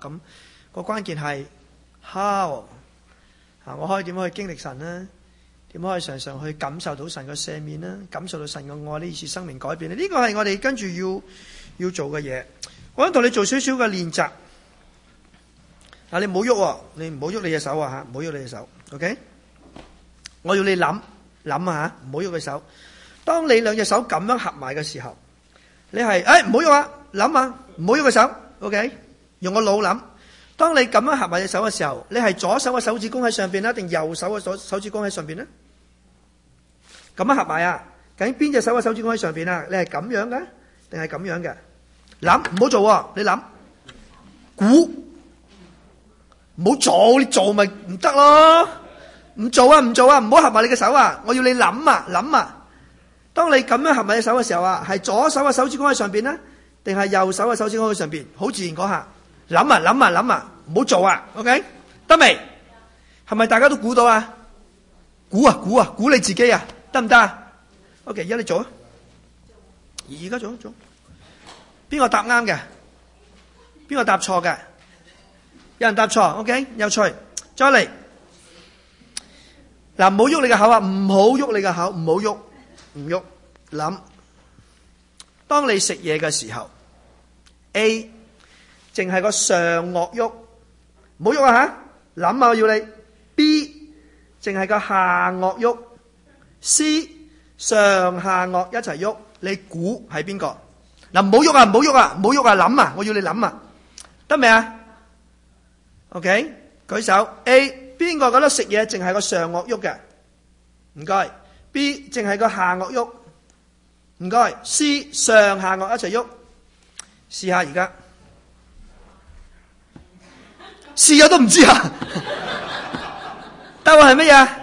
咁個關鍵係 how 我可以點樣去經歷神呢？點可以常常去感受到神嘅赦免呢？感受到神嘅愛呢？以致生命改變呢？呢個係我哋跟住要做嘅嘢。我想同你做少少嘅練習。你唔好喐，你唔好喐你隻手啊，唔好喐你隻手。OK， 我要你諗啊，唔好喐你手。當你兩隻手咁樣合埋嘅時候，你係唔好喐啊，諗啊，唔好喐個手。OK， 用個腦諗。當你咁樣合埋隻手嘅時候，你係左手嘅手指公喺上邊啦，定右手嘅手指公喺上邊呢？咁樣合埋啊？究竟邊隻手嘅手指公喺上邊啊？你係咁樣嘅，定係咁樣嘅？諗，唔好做，你諗，估。唔好做，你做咪唔得咯？唔做啊，唔好合埋你嘅手啊！我要你諗啊！當你咁樣合埋隻手嘅時候啊，係左手嘅手指公喺上邊呢，定係右手嘅手指公喺上邊？好自然嗰下，諗啊，唔好做啊 ！OK， 得未？係咪大家都估到啊？估你自己啊，得唔得啊 ？OK， 而家你做啊！而家做，邊個答啱嘅？邊個答錯嘅？有人答錯 ，OK， 有趣，再嚟。嗱，唔好喐你嘅口啊，唔好喐你嘅口，唔好喐，唔喐，諗。當你食嘢嘅時候 ，A 淨係個上顎喐，唔好喐啊吓，諗啊，我要你。B 淨係個下顎喐 ，C 上下顎一齊喐，你估係邊個？嗱，唔好喐啊，諗啊，我要你諗啊，得未啊？OK， 舉手。A 邊個覺得食嘢淨係個上顎喐嘅？唔該。B 淨係個下顎喐，唔該。C 上下顎一齊喐，試下而家。試咗都唔知啊！答案係乜嘢？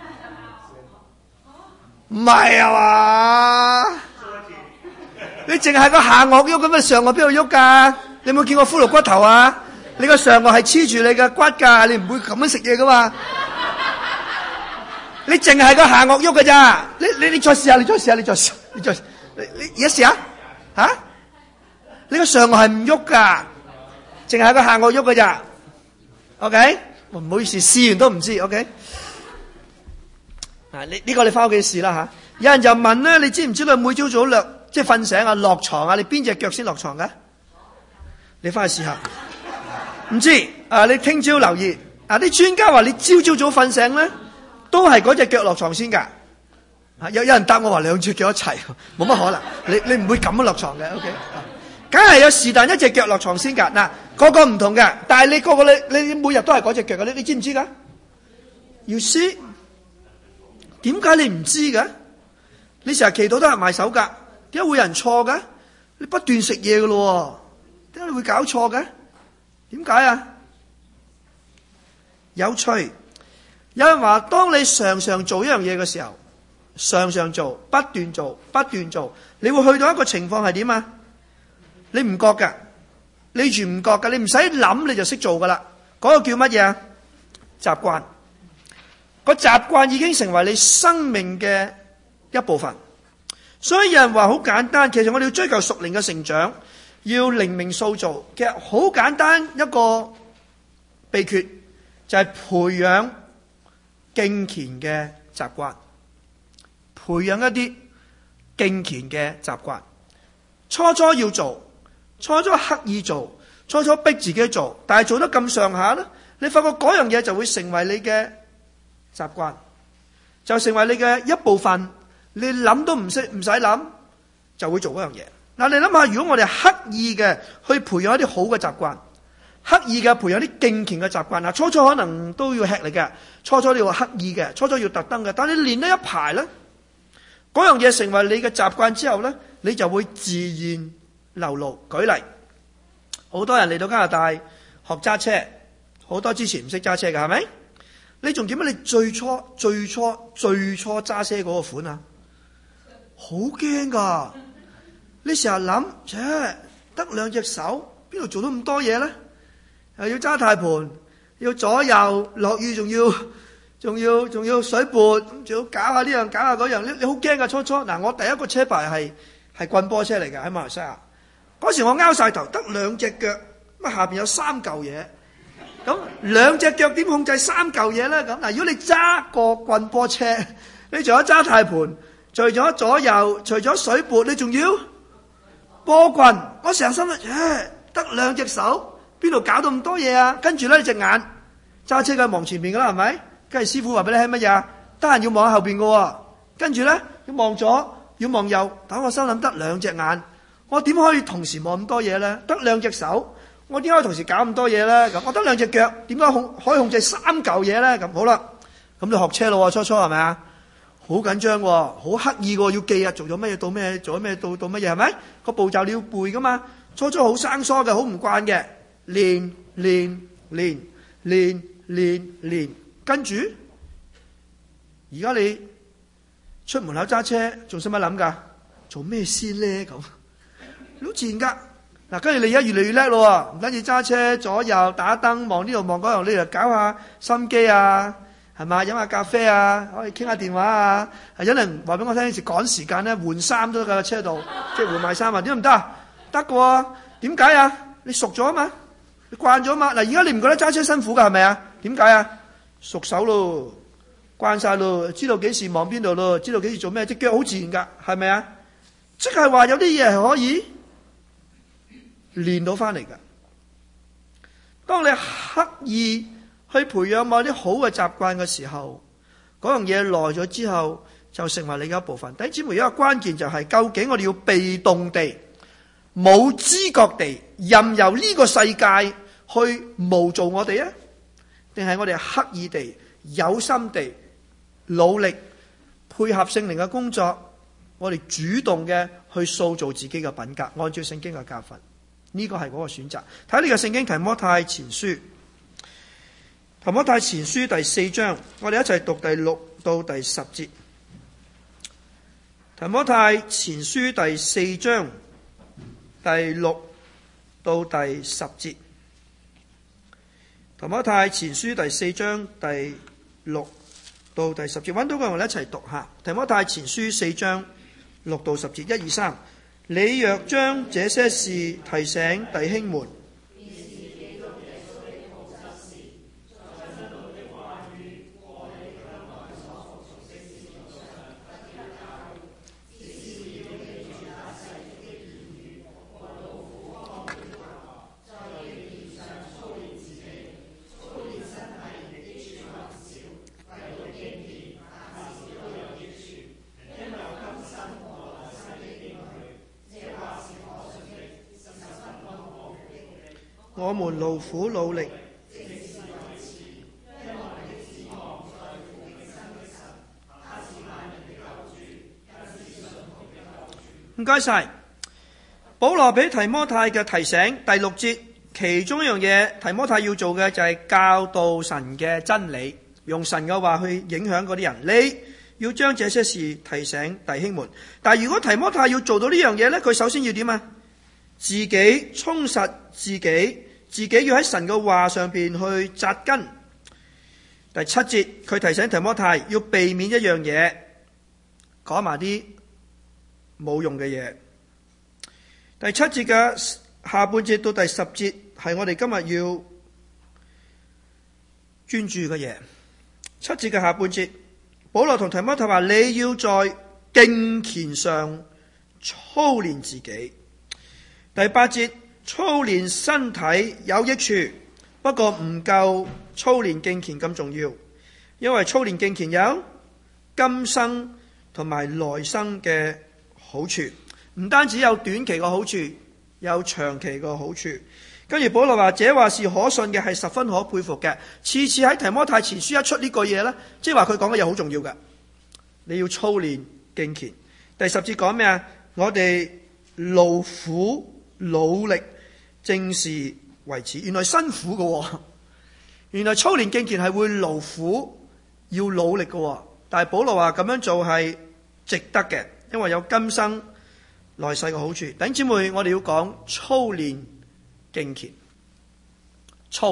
唔係啊嘛？你淨係個下顎喐，咁啊上顎邊度喐噶？你有冇見過骷髏骨頭啊？你個上顎係黐住你嘅骨噶，你唔會咁樣食嘢噶嘛？你淨係個下顎喐噶咋？你再試下，你而家試下吓？你個上顎係唔喐噶，淨係個下顎喐噶咋 ？OK， 唔好意思，試完都唔知 OK。呢個你翻屋企試啦吓。有人就問咧，你知唔知道每朝早即係瞓醒啊落床啊，你邊隻腳先落床噶？你翻去試下。唔知你聽朝留意啲專家話你朝早瞓醒咧，都係嗰隻腳落床先噶。有人答我話兩隻腳一齊，冇乜可能。你唔會咁樣落床嘅 ，OK？ 梗係有是但一隻腳落床先噶。嗱，個個唔同嘅，但係你個個你每日都係嗰隻腳嘅，你知唔知噶？要知點解你唔知嘅？你成日祈禱都係埋手噶，點解會有人錯嘅？你不斷食嘢噶咯，點解你會搞錯嘅？點解啊？有趣，有人話當你常常做一樣嘢嘅時候，常常做，不斷做，你會去到一個情況係點啊？你唔覺噶，你完全唔覺噶，你唔使諗你就識做噶啦。嗰個叫乜嘢啊？習慣。個習慣已經成為你生命嘅一部分。所以有人話好簡單，其實我哋要追求屬靈嘅成長，要靈命塑造，其實好簡單一個秘訣，就係培養敬虔嘅習慣，培養一啲敬虔嘅習慣。初要做，初刻意做，初逼自己做，但係做得咁上下咧，你發覺嗰樣嘢就會成為你嘅習慣，就成為你嘅一部分。你諗都唔使諗，就會做嗰樣嘢。嗱，你諗下，如果我哋刻意嘅去培養一啲好嘅習慣，刻意嘅培養啲敬虔嘅習慣啊，初可能都要吃力嘅，初你要刻意嘅，初要特登嘅，但係你練得一排咧，嗰樣嘢成為你嘅習慣之後咧，你就會自然流露。舉例，好多人嚟到加拿大學揸車，好多之前唔識揸車嘅，係咪？你仲記得你最初揸車嗰個款啊？好驚噶！你成日諗，得兩隻手，邊度做到咁多嘢咧？又要揸軚盤，要左右，落雨仲要水撥，仲要搞下呢樣搞下嗰樣，你好驚噶初。嗱，我第一個車牌係棍波車嚟嘅，喺馬來西亞。嗰時我拗晒頭，得兩隻腳， 咁下邊有3嚿嘢，咁兩隻腳點控制3嚿嘢咧？咁嗱，如果你揸個棍波車，你仲有揸軚盤，除咗左右，除咗水撥，你仲要波棍。我成日心諗，得2隻手，邊度搞到咁多嘢啊？跟住咧，你隻眼揸車梗係望前面噶啦，係咪？跟住師傅話俾你聽乜嘢啊？得閒要望喺後邊噶喎。跟住咧，要望左，要望右。但我心諗得2隻眼，我點可以同時望咁多嘢咧？得2隻手，我點可以同時搞咁多嘢咧？咁我得2隻腳，點解可以控制3嚿嘢咧？咁好啦，咁就學車咯，初初係咪啊？好緊張喎，好刻意喎，要記啊，做咗乜嘢到咩，做咗咩到乜嘢，係咪？個步驟你要背噶嘛。初初好生疏嘅，好唔慣嘅，練，跟住而家你出門口揸車，仲使乜諗㗎？做咩先咧？咁好自然㗎。嗱，跟住你而家越嚟越叻咯，唔單止揸車，左右打燈，望呢度望嗰度，你就搞下心機啊，係嘛？飲下咖啡啊，可以傾下電話啊。有人話俾我聽，有時趕時間咧，換衫都得㗎，車度即係換埋衫啊，點解唔得啊？得㗎喎，點解啊？你熟咗啊嘛，你慣咗啊嘛。嗱，而家你唔覺得揸車辛苦㗎係咪啊？點解啊？熟手咯，慣晒咯，知道幾時望邊度咯，知道幾時做咩，隻腳好自然㗎，係咪啊？即係話有啲嘢係可以練到翻嚟㗎。當你刻意去培養某啲好嘅習慣嘅時候，嗰樣嘢耐咗之後就成為你嘅一部分。弟兄姊妹，一個關鍵就係，究竟我哋要被動地、冇知覺地任由呢個世界去模造我哋啊，定係我哋刻意地、有心地、努力配合聖靈嘅工作，我哋主動嘅去塑造自己嘅品格，按照聖經嘅教訓。呢個係嗰個選擇。睇呢個聖經提摩太前書，提摩太前書第4章，我哋一齊讀第6到第10節。提摩太前書第4章第6到第10節。提摩太前書第4章第6到第10節，揾到嘅我哋一齊讀下。提摩太前書4章6到10節，1、2、3。你若將這些事提醒弟兄們，我們勞苦努力，唔該晒。保羅俾提摩太嘅提醒，第6節，其中一樣嘢提摩太要做嘅就係教導神嘅真理，用神嘅話去影響嗰啲人。你要將這些事提醒弟兄們。但係如果提摩太要做到呢樣嘢呢，佢首先要點啊？自己充實自己要喺神嘅話上邊去紮根。第7節，佢提醒提摩太要避免一樣嘢，講埋啲冇用嘅嘢。第7節嘅下半節到第10節係我哋今日要專注嘅嘢。7節嘅下半節，保羅同提摩太話，你要在敬虔上操練自己。第8節，操練身體有益處，不過唔夠操練敬虔咁重要，因為操練敬虔有今生同埋來生嘅好處，唔單止有短期嘅好處，有長期嘅好處。跟住保羅話，這話是可信嘅，係十分可佩服嘅。次次喺提摩太前書一出呢句嘢呢，即係話佢講嘅嘢好重要嘅。你要操練敬虔。第10節講咩啊？我哋勞苦努力，正是為此。原來辛苦嘅，原來操練敬虔係會勞苦，要努力嘅。但係保羅話咁樣做係值得嘅，因為有今生來世嘅好處。弟兄姊妹，我哋要講操練敬虔。操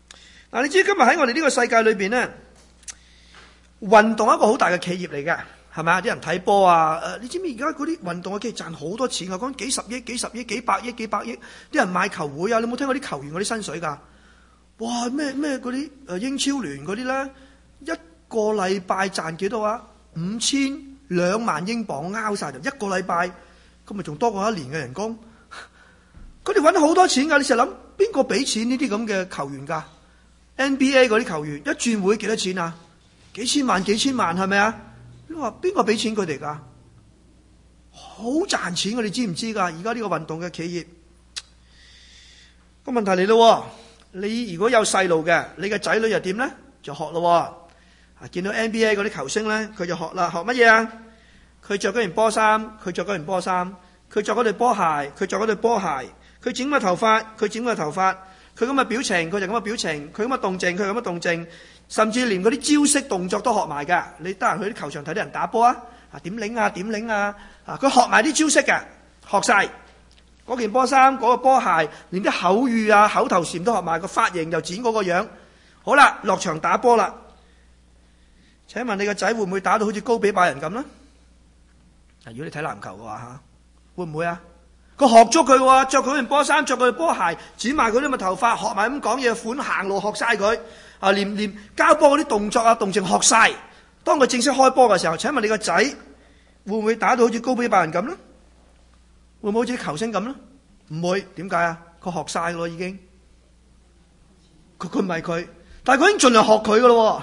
嗱，你知今日喺我哋呢個世界裏邊呢，運動係一個好大嘅企業嚟嘅， 係咪啊？啲人睇波啊，你知唔知而家嗰啲運動嘅機賺好多錢啊？講幾十億、幾十億、幾百億、幾百億，啲人買球會啊！你有冇聽過啲球員嗰啲薪水㗎？哇！咩嗰啲英超聯嗰啲咧，一個禮拜賺幾多啊？5000-20000英鎊拗晒就一個禮拜，咁咪仲多過一年嘅人工？佢哋揾好多錢㗎！你成日諗邊個俾錢呢啲咁嘅球員㗎？NBA 嗰啲球員一轉會幾多錢啊？幾千萬係咪啊？你話邊個俾錢佢哋㗎？好賺錢㗎！你知唔知㗎？而家呢個運動嘅企業個問題嚟咯。你如果有細路嘅，你嘅仔女又點咧？就學咯。見到 NBA 嗰啲球星咧，佢就學啦。學乜嘢啊？佢着嗰件波衫，佢着嗰件波衫，佢着嗰對波鞋，佢着嗰對波鞋，佢剪個頭髮，佢剪個頭髮，佢咁嘅表情，佢就咁嘅表情，佢咁嘅動靜，佢咁嘅動靜，甚至連嗰啲招式動作都學埋㗎。你得閒去啲球場睇啲人打波啊？點領啊？點領啊？佢學埋啲招式㗎，學晒。嗰件波衫，嗰個波鞋，連啲口語啊、口頭禪都學埋，個髮型又剪嗰個樣。好啦，落場打波啦。請問你個仔會唔會打到好似高比拜仁咁呢？如果你睇籃球嘅話會唔會啊？佢學咗佢喎，着佢件波衫，着佢件波鞋，剪埋佢啲咁嘅頭髮，學埋咁講嘢款，行路學晒佢。連交波嗰啲動作啊、動靜學晒。當佢正式開波嘅時候，請問你個仔會唔會打到好似高比拜仁咁呢？會唔會好似啲球星咁呢？唔會，點解啊？佢學晒㗎咯，已經。佢唔係佢，但係佢已經盡量學佢㗎咯。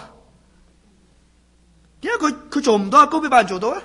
點解佢做唔到啊？高比拜仁做到啊？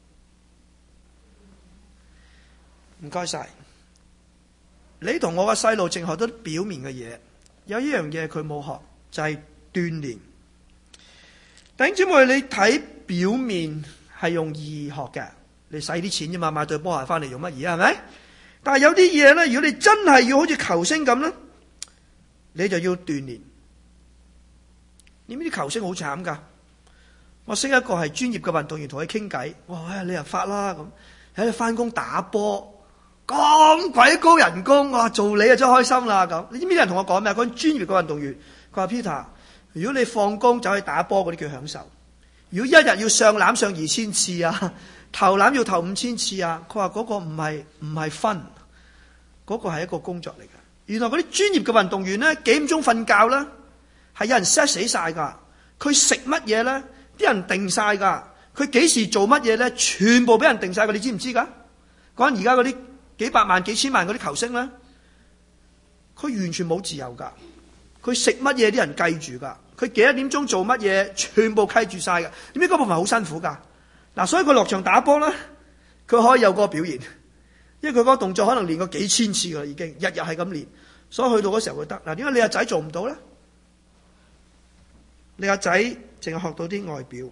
唔該晒。你同我個細路淨學到表面嘅嘢，有一樣嘢佢冇學，就係鍛鍊。弟兄姊妹，你睇表面係用易學嘅。你使啲錢啫嘛，買對波鞋翻嚟用乜嘢係咪？但係有啲嘢咧，如果你真係要好似球星咁咧，你就要鍛鍊。你知啲球星好慘噶。我識一個係專業嘅運動員，同佢傾偈，我話你又發啦咁，喺度翻工打波，咁鬼高人工，我話做你啊真開心啦咁。你知唔知啲人同我講咩？嗰專業嘅運動員，佢話 Peter， 如果你放工走去打波嗰啲叫享受，如果一日要上籃上2000次啊，投籃要投5000次啊！佢話嗰個唔係分，嗰個係一個工作嚟嘅。原來嗰啲專業嘅運動員咧，幾點鐘瞓覺咧，係有人 set 死晒㗎。佢食乜嘢咧，啲人定晒㗎。佢幾時做乜嘢咧，全部俾人定晒㗎。你知唔知㗎？講緊而家嗰啲幾百萬、幾千萬嗰啲球星咧，佢完全冇自由㗎。佢食乜嘢啲人計住㗎。佢幾多點鐘做乜嘢，全部計住晒㗎。點解嗰部分好辛苦㗎？嗱，所以佢落場打波啦，佢可以有個表現，因為佢嗰個動作可能練過幾千次㗎啦，已經日日係咁練，所以去到嗰時候佢得。嗱，點解你阿仔做唔到咧？你阿仔淨係學到啲外表，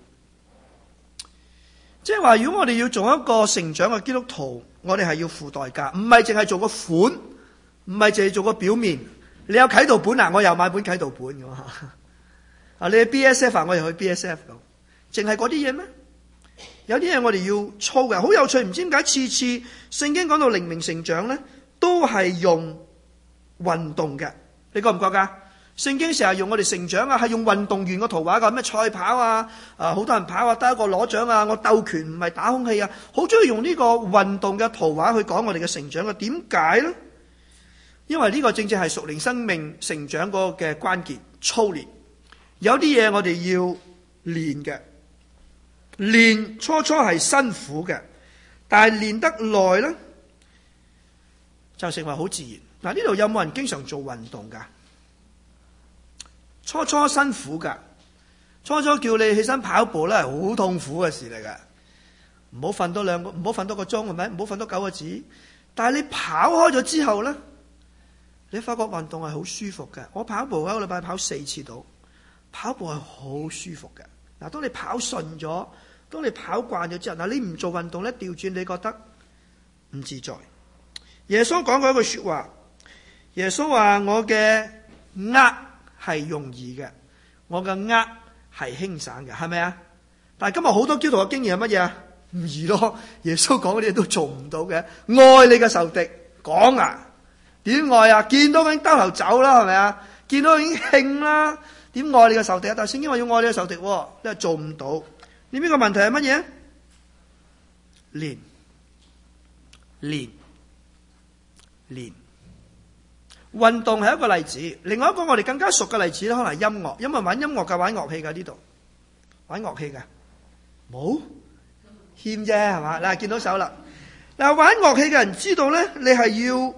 即係話如果我哋要做一個成長嘅基督徒，我哋係要付代價，唔係淨係做個款，唔係淨係做個表面。你有啟導本啊，我又買本啟導本㗎嘛。你去 BSF 啊，我又去 BSF 咁，淨係嗰啲嘢咩？有啲嘢我哋要操嘅，好有趣。唔知點解次次聖經講到靈命成長咧，都係用運動嘅。你覺唔覺噶？聖經成日用我哋成長啊，係用運動員個圖畫噶，咩賽跑啊，好多人跑啊，得一個攞獎啊，我鬥拳唔係打空氣啊，好中意用呢個運動嘅圖畫去講我哋嘅成長嘅。點解咧？因為呢個正正係屬靈生命成長嗰個嘅關鍵，操練。有啲嘢我哋要練嘅。練初係辛苦嘅，但係練得耐咧，就成為好自然。嗱，呢度有冇人經常做運動噶？初辛苦噶，初叫你起身跑步咧，係好痛苦嘅事嚟噶。唔好瞓多個鐘係咪？唔好瞓多9個字。但係你跑開咗之後咧，你發覺運動係好舒服嘅。我跑步一個禮拜跑4次到，跑步係好舒服嘅。嗱，當你跑順咗，當你跑慣咗之後，嗱，你唔做運動咧，調轉你覺得唔自在。耶穌講過一句說話，耶穌話：我嘅軛係容易嘅，我嘅軛係輕省嘅，係咪啊？但係今日好多基督徒嘅經驗係乜嘢啊？唔易咯，耶穌講嗰啲嘢都做唔到嘅。愛你嘅仇敵，講啊，點愛啊？見到已經兜頭走啦，係咪啊？見到已經興啦。點愛你嘅仇敵啊？但係聖經話要愛你嘅仇敵，你係做唔到。你呢個問題係乜嘢？ 練。運動係一個例子，另外一個我哋更加熟嘅例子咧，可能係音樂，因為玩音樂嘅玩樂器嘅呢度，玩樂器嘅冇欠啫係嘛？嗱，見到手啦。嗱，玩樂器嘅人知道咧，你係要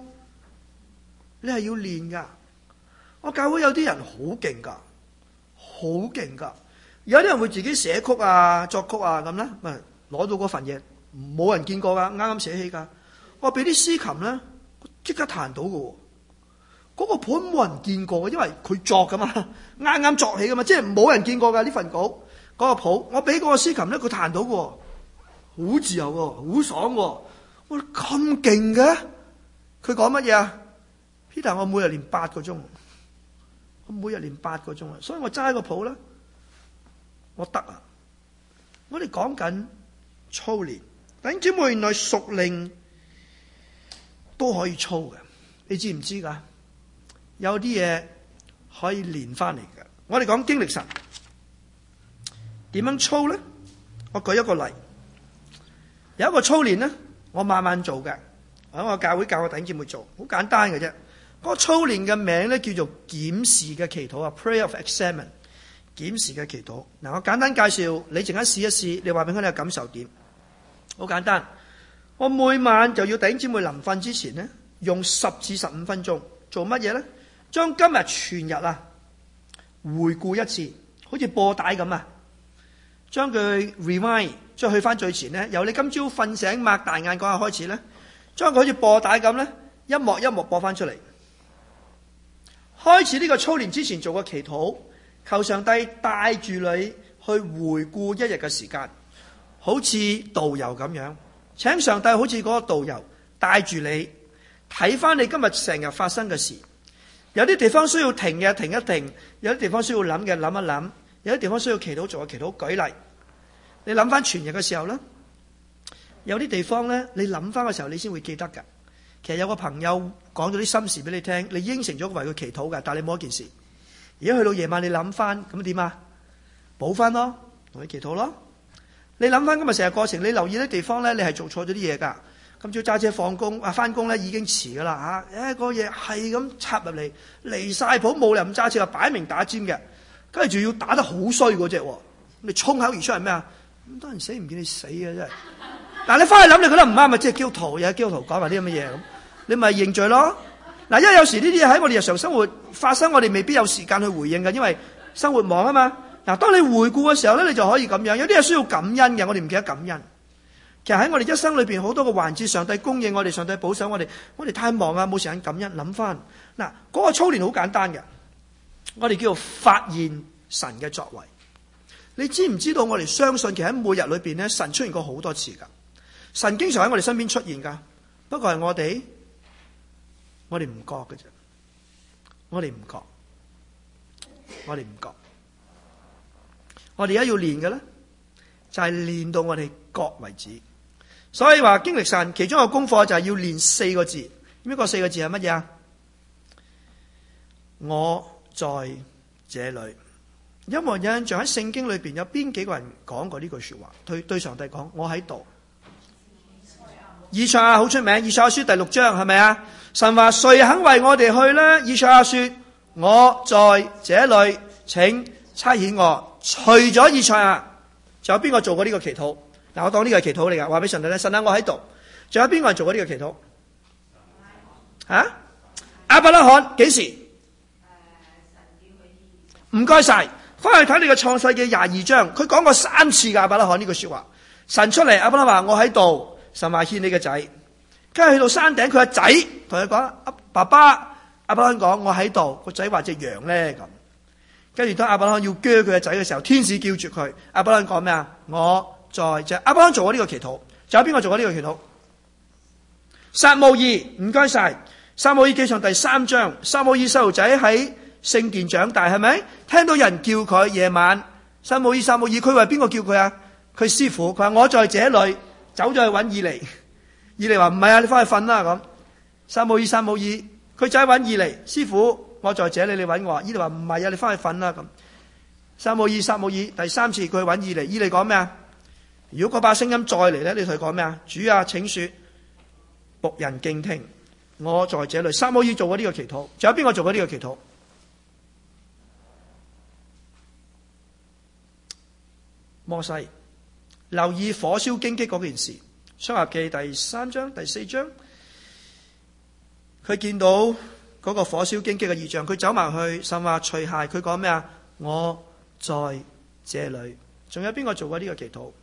練噶。我教會有啲人好勁噶，好勁噶。有啲人會自己寫曲啊、作曲啊咁咧，咪攞到嗰份嘢，冇人見過噶，啱啱寫起噶。我俾啲司琴咧，即刻彈到嘅。嗰個譜冇人見過嘅，因為佢作噶嘛，啱啱作起噶嘛，即係冇人見過噶呢份稿嗰個譜。我俾嗰個司琴咧，佢彈到嘅，好自由喎，好爽喎。我咁勁嘅，佢講乜嘢啊 ？Peter， 我每日練8個鐘，我每日練8個鐘啊，所以我揸個譜咧，我得啊。我哋講緊操練，弟兄姊妹，原來屬靈都可以操嘅，你知唔知噶？有啲嘢可以練翻嚟嘅。我哋講經歷神點樣操咧？我舉一個例，有一個操練咧，我慢慢做嘅，喺我教會教我弟兄姊妹做，好簡單嘅啫。嗰個操練嘅名咧叫做檢視嘅祈禱啊 ，Prayer of Examen， 檢視嘅祈禱。嗱，我簡單介紹，你陣間試一試，你話俾我聽你嘅感受點？好簡單，我每晚就要弟兄姊妹臨瞓之前咧，用10至15分鐘做乜嘢咧？將今日全日啊回顧一次，好似播帶咁啊，將佢 rewind， 再去翻最前咧，由你今朝瞓醒擘大眼嗰下開始咧，將佢好似播帶咁咧，一幕一幕播翻出嚟。開始呢個操練之前做個祈禱，求上帝帶住你去回顧一日嘅時間，好似導遊咁樣，請上帝好似嗰個導遊帶住你睇翻你今日成日發生嘅事。有啲地方需要停嘅停一停，有啲地方需要諗嘅諗一諗，有啲地方需要祈禱做嘅祈禱。舉例，你諗翻全日嘅時候咧，有啲地方咧，你諗翻嘅時候你先會記得㗎。其實有個朋友講咗啲心事俾你聽，你應承咗為佢祈禱㗎，但係你冇一件事。而家去到夜晚你諗翻，咁點啊？補翻咯，同佢祈禱咯。你諗翻今日成日過程，你留意啲地方咧，你係做錯咗啲嘢㗎。今朝揸車放工啊，翻工咧已經遲㗎啦嚇！個嘢係咁插入嚟，離晒譜，冇人咁揸車啊，擺明打尖嘅，跟住仲要打得好衰嗰隻喎。你衝口而出係咩啊？咁多人死唔見你死嘅真係。嗱，你翻去諗你覺得唔啱咪即係基督徒，有基督徒講埋啲咁嘅嘢咁，你咪認罪咯。嗱，因為有時呢啲嘢喺我哋日常生活發生，我哋未必有時間去回應嘅，因為生活忙啊嘛。嗱，當你回顧嘅時候咧，你就可以咁樣。有啲嘢需要感恩嘅，我哋唔記得感恩。其實喺我哋一生裏邊好多個環節，上帝供應我哋，上帝保守我哋，我哋太忙啊，冇時間感恩。諗翻嗱，嗰個操練好簡單嘅，我哋叫做發現神嘅作為。你知唔知道我哋相信其實喺每日裏邊咧，神出現過好多次噶，神經常喺我哋身邊出現噶，不過係我哋唔覺嘅啫，我哋唔覺。我哋而家要練嘅咧，就係練到我哋覺為止。所以話經歷神其中一個功課就係要練4個字。呢個4個字係乜嘢啊？我在這裏。有冇人印象喺聖經裏邊有邊幾個人講過呢句說話？對上帝講，我喺度。以賽亞好出名，以賽亞書第6章係咪啊？神話誰肯為我哋去呢？以賽亞說，我在這裏，請差遣我。除咗以賽亞，仲有邊個做過呢個祈禱？嗱，我當呢個係祈禱嚟噶，話俾上帝咧，神啊，我喺度。仲有邊個人做過呢個祈禱？亞伯拉罕幾時？唔該晒，翻去睇你嘅創世記22章，佢講過3次嘅亞伯拉罕呢句說話。神出嚟，亞伯拉罕話我喺度，神話獻你嘅仔。跟住去到山頂，佢個仔同佢講，爸爸，亞伯拉罕講我喺度，個仔話隻羊咧咁。跟住當亞伯拉罕要鋸佢嘅仔嘅時候，天使叫住佢，亞伯拉罕講咩啊？我在這。亞伯拉罕做過呢個祈禱，仲有邊個做過呢個祈禱？撒母耳，唔該晒。撒母耳記上第3章，撒母耳細路仔喺聖殿長大，係咪？聽到人叫佢夜晚，撒母耳，佢話邊個叫佢啊？佢師傅，佢話我在這裏，走咗去揾以利。以利話唔係啊，你翻去瞓啦咁。撒母耳，佢仔揾以利，師傅，我在這裏，你揾我。以利話唔係啊，你翻去瞓啦咁。撒母耳第3次佢去揾以利，以利講咩啊？ 如果嗰把聲音再嚟咧，你同佢講咩啊？主啊，請說，僕人敬聽，我在這裏。撒母耳做過呢個祈禱，仲有邊個做過呢個祈禱？摩西。留意火燒荊棘嗰件事，出埃及記第3章、第4章，佢見到嗰個火燒荊棘嘅異象，佢走埋去，神話除鞋，佢講咩啊？我在這裏。仲有邊個做過呢個祈禱？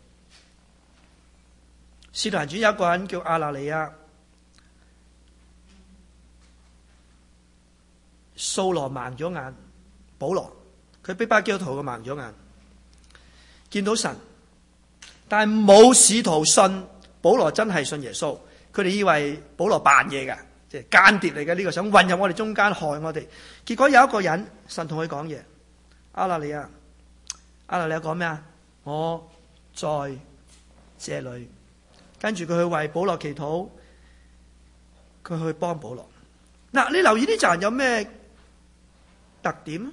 使徒行傳有一個人叫亞拿尼亞，掃羅盲咗眼，保羅佢逼巴基督徒嘅盲咗眼，見到神。但係冇使徒信保羅真係信耶穌，佢哋以為保羅扮嘢嘅，即係間諜嚟嘅，呢個想混入我哋中間害我哋。結果有一個人，神同佢講嘢，亞拿尼亞講咩啊？我在這裏。跟住佢去為保羅祈禱，佢去幫保羅。嗱，你留意呢扎人有咩特點？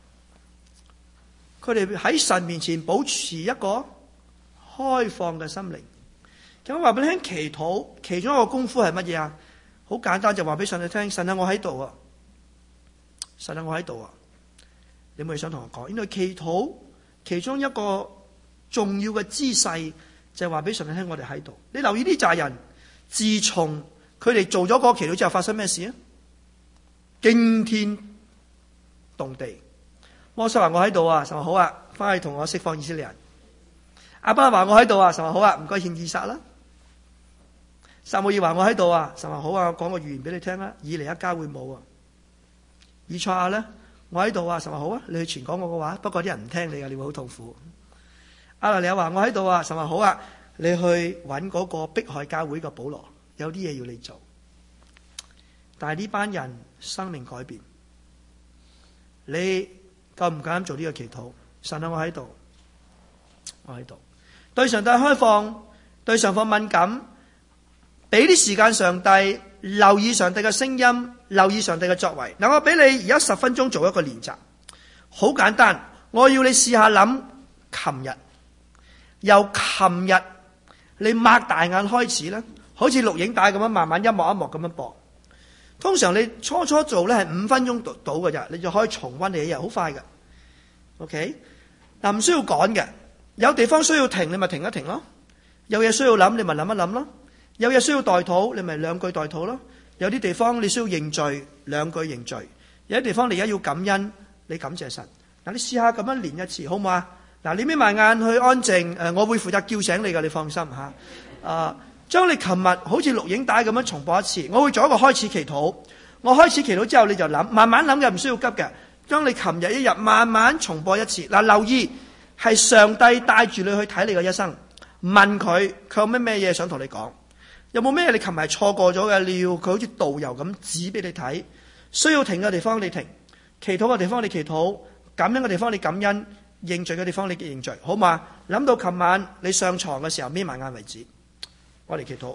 佢哋喺神面前保持一個開放嘅心靈。咁我話俾你聽，祈禱其中一個功夫係乜嘢啊？好簡單，就話俾神你聽，神啊，我喺度啊，神啊，我喺度啊。你有冇想同我講？因為祈禱其中一個重要嘅姿勢就係話俾神你聽，我哋喺度。你留意呢扎人，自從佢哋做咗嗰個祈禱之後，發生咩事啊？驚天動地。摩西話我喺度啊，神話好啊，翻去同我釋放以色列人。亞伯拉罕話我喺度啊，神話好啊，唔該獻以撒啦。撒母耳話我喺度啊，神話好啊，我講個預言俾你聽啦，以利一家會冇啊。以賽亞咧，我喺度啊，神話好啊，你去傳講我嘅話，不過啲人唔聽你啊，你會好痛苦。亞拿尼亞話我喺度啊，神話好啊，你去揾嗰個迫害教會嘅保羅，有啲嘢要你做。但係呢班人生命改變，你夠唔夠膽做呢個祈禱？神啊，我喺度，我喺度。對上帝開放，對上帝敏感，俾啲時間上帝，留意上帝嘅聲音，留意上帝嘅作為。嗱，我俾你而家10分鐘做一個練習，好簡單。我要你試下諗，琴日由琴日你擘大眼開始咧，好似錄影帶咁樣，慢慢一幕一幕咁樣播。通常你初做咧係5分鐘到嘅咋，你就可以重溫你一日，好快嘅。OK， 嗱，唔需要趕嘅。有地方需要停，你咪停一停咯；有嘢需要諗，你咪諗一諗咯；有嘢需要代禱，你咪2句代禱咯；有啲地方你需要認罪，2句認罪；有啲地方你而家要感恩，你感謝神。嗱，你試下咁樣練一次，好唔好啊？嗱，你眯埋眼去安靜，我會負責叫醒你㗎，你放心吓。將你琴日好似錄影帶咁樣重播一次，我會做一個開始祈禱。我開始祈禱之後，你就諗，慢慢諗嘅，唔需要急嘅。將你琴日一日慢慢重播一次。嗱，留意係上帝帶住你去睇你嘅一生，問佢有咩嘢想同你講，有冇咩嘢你琴日錯過咗嘅，你要佢好似導遊咁指俾你睇。需要停嘅地方你停，祈禱嘅地方你祈禱，感恩嘅地方你感恩，認罪嘅地方你認罪，好嘛？諗到琴晚你上床嘅時候眯埋眼為止，我哋祈禱。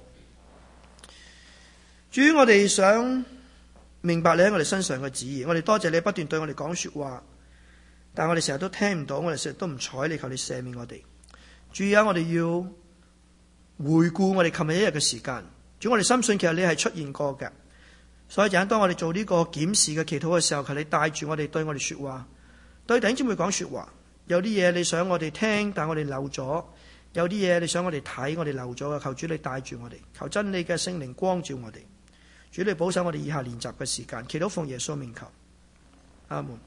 至於我哋想明白你喺我哋身上嘅旨意，我哋多謝你不斷對我哋講說話，但我哋成日都聽唔到，我哋成日都唔睬你，求你赦免我哋。注意啊，我哋要回顧我哋琴日一日嘅時間。主，我哋深信其實你係出現過嘅，所以就當我哋做呢個檢視嘅祈禱嘅時候，求你帶住我哋對我哋說話，對弟兄姊妹講說話。有啲嘢你想我哋聽，但我哋漏咗；有啲嘢你想我哋睇，我哋漏咗嘅。求主你帶住我哋，求真理嘅聖靈光照我哋。主你保守我哋以下練習嘅時間，祈禱奉耶穌名求，阿門。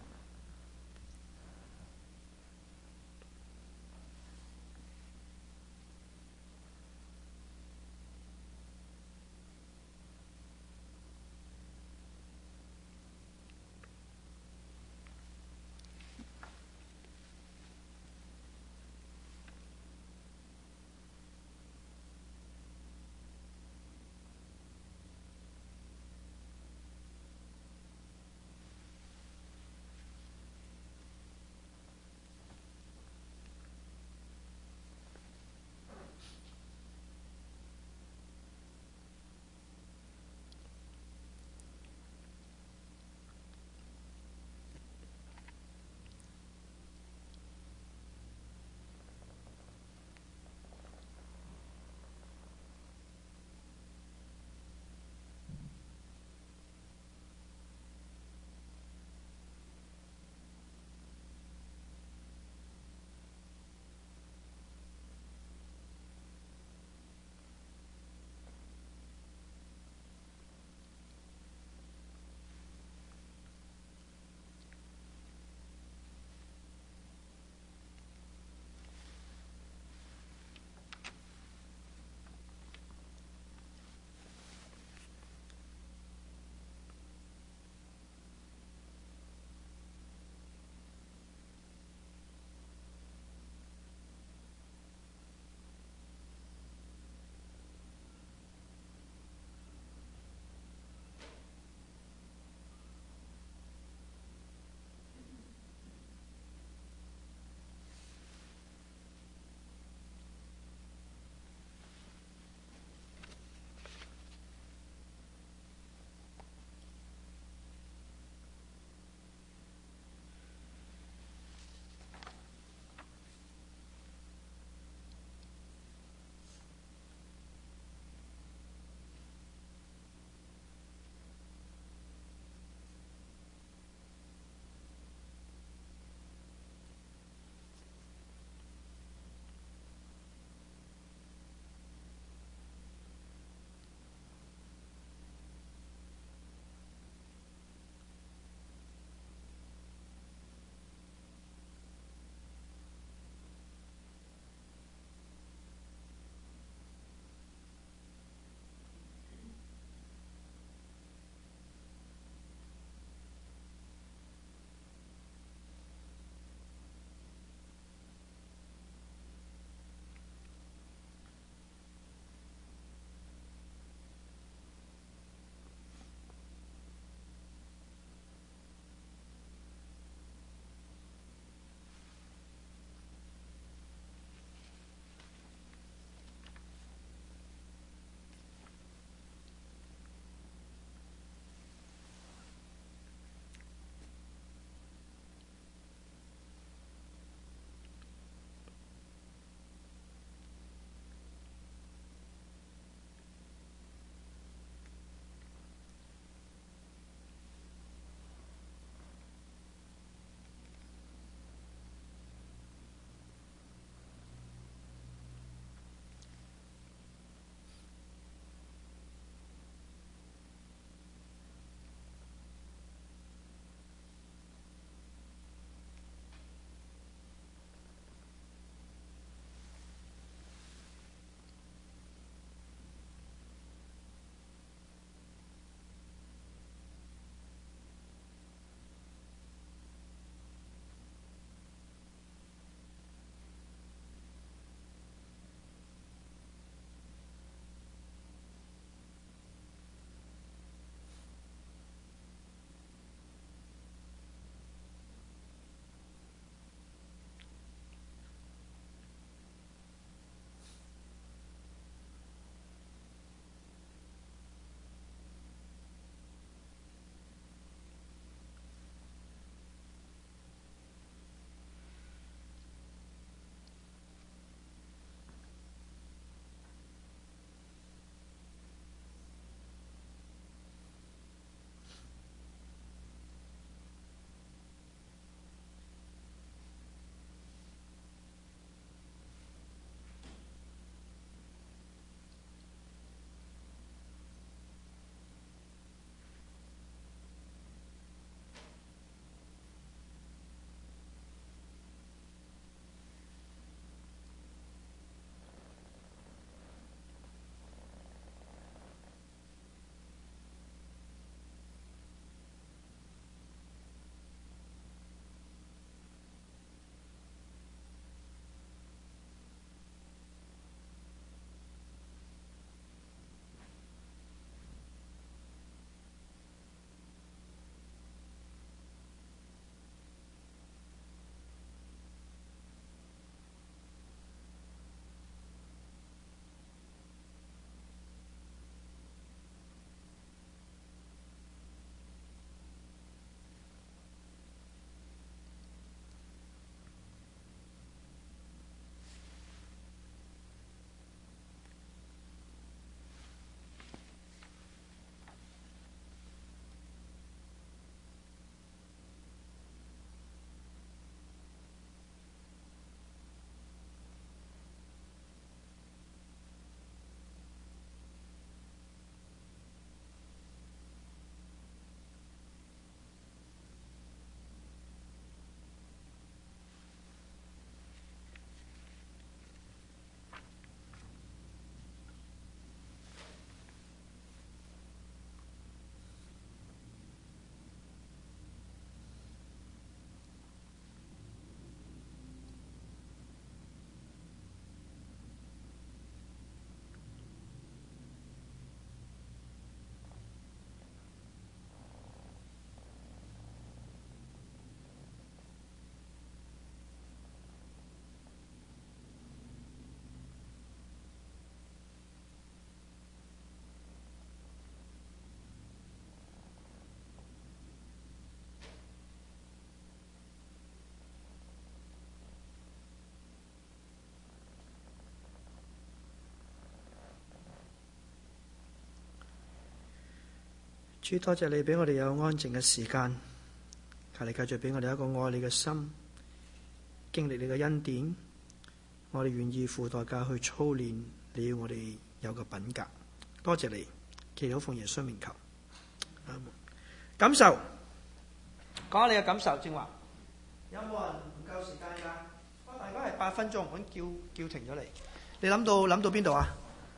主，多謝你俾我哋有安靜嘅時間，求你繼續俾我哋一個愛你嘅心，經歷你嘅恩典，我哋願意付代價去操練你要我哋有個品格。多謝你，祈禱奉耶穌名求。感受，講下你嘅感受正話。有冇人唔夠時間㗎？大概係8分鐘，我叫停咗你。你諗到邊度啊？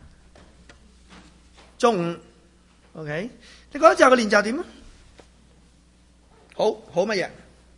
中午 ，OK。你覺得之後嘅練習點啊？好乜嘢？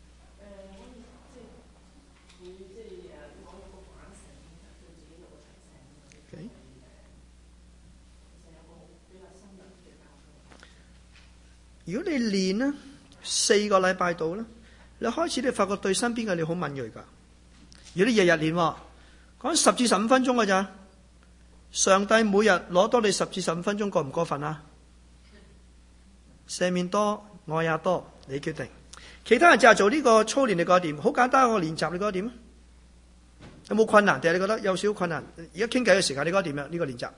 如果你練呢4個禮拜到啦，你開始你發覺對身邊嘅你好敏銳㗎。如果你日日練，講10至15分鐘㗎咋？上帝每日攞多你10至15分鐘，過唔過分啊？赦免多，愛也多，你決定。其他人就係做呢個操練，你覺得點？好簡單個練習，你覺得點？有冇困難？定係你覺得有少少困難？而家傾偈嘅時間，你覺得點樣？呢個練習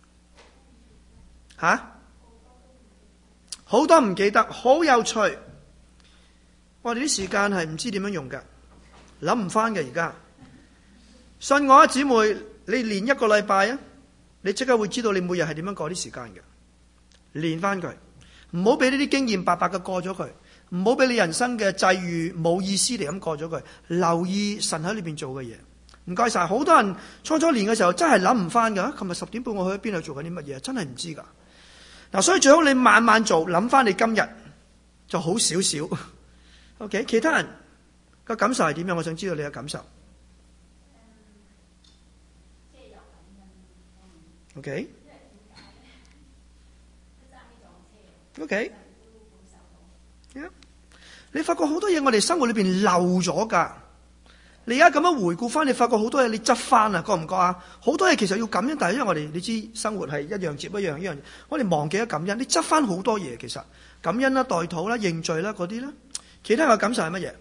吓？好多唔記得，好有趣。我哋啲時間係唔知點樣用㗎，諗唔翻嘅而家。信我啊，姊妹，你練1個禮拜啊，你即刻會知道你每日係點樣過啲時間嘅。練翻佢，唔好俾呢啲經驗白白嘅過咗佢，唔好俾你人生嘅際遇冇意思嚟咁過咗佢。留意神喺裏邊做嘅嘢。唔該晒，好多人初練嘅時候真係諗唔翻㗎。琴日10點半我去咗邊度做緊啲乜嘢？真係唔知㗎。嗱，所以最好你慢慢做，諗翻你今日就好少少。OK， 其他人個感受係點樣？我想知道你嘅感受。OK， yeah. 你發覺好多嘢我哋生活裏邊漏咗㗎。你而家咁樣回顧翻，你發覺好多嘢你執翻啊，覺唔覺啊？好多嘢其實要感恩，但係因為我哋你知生活係一樣接一樣，我哋忘記咗感恩。你執翻好多嘢，其實感恩啦、代禱啦、認罪啦嗰啲啦。其他嘅感受係乜嘢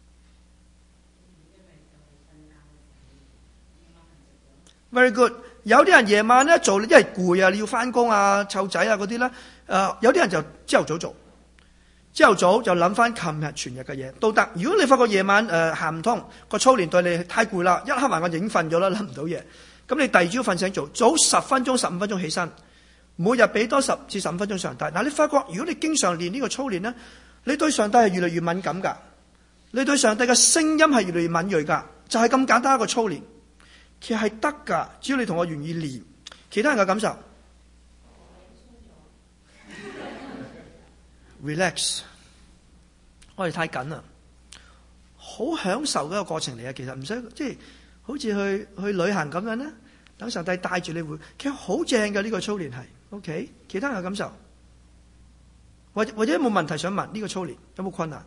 ？Very good。有啲人夜晚咧做，因為攰啊，你要翻工啊、湊仔啊嗰啲啦。有啲人就朝頭早做，朝頭早就諗翻琴日全日嘅嘢都得。如果你發覺夜晚行唔通，個操練對你太攰啦，一黑埋我已經瞓咗啦，諗唔到嘢。咁你第二朝瞓醒做，早10分鐘、15分鐘起身，每日俾多10至15分鐘上帝。嗱，你發覺如果你經常練呢個操練咧，你對上帝係越嚟越敏感㗎，你對上帝嘅聲音係越嚟越敏銳㗎，就係咁簡單一個操練，其實係得㗎，只要你同我願意練。其他人嘅感受，relax， 我哋太緊啦，好享受嗰個過程嚟啊！其實唔使即係好似去旅行咁樣咧，等上帝帶住你會，其實好正嘅呢個操練係 OK。其他人嘅感受。或者有冇問題想問？呢個操練有冇困難？